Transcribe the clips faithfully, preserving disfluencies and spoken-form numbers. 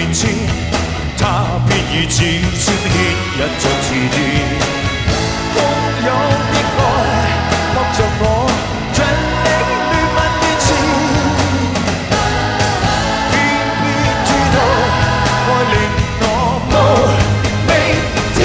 面前，他偏以指尖牽引着字典。洶湧的愛，撲着我，像你亂問面前，偏偏知道愛令我無明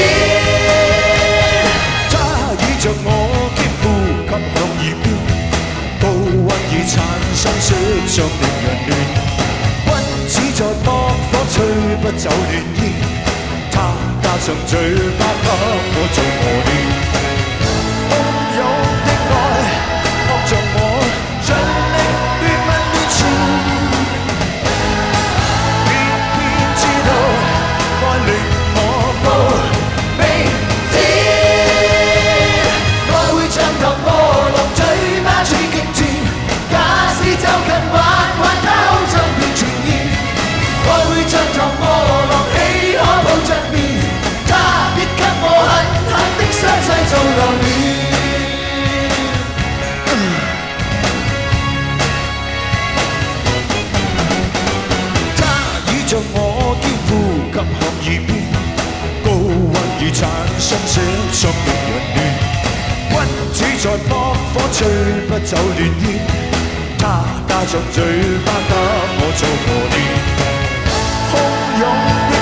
天。他倚着我肩呼吸向耳邊，高溫已產生色相令人亂。君子在撲火吹不走亂煙，他加上嘴巴給我做磨練。洶湧的愛撲着我，像你亂問面前，偏偏知道愛令我無明天。愛會像頭餓落嘴巴似極甜，假使就近玩玩它好像變傳言。愛會像頭餓落氣可抱着眠，他必給我狠狠的傷勢做留念。他倚着我肩呼吸向耳邊，高溫已產生色相令人亂。君子在撲火吹不走亂煙，他加上嘴巴給我做磨練。洶湧的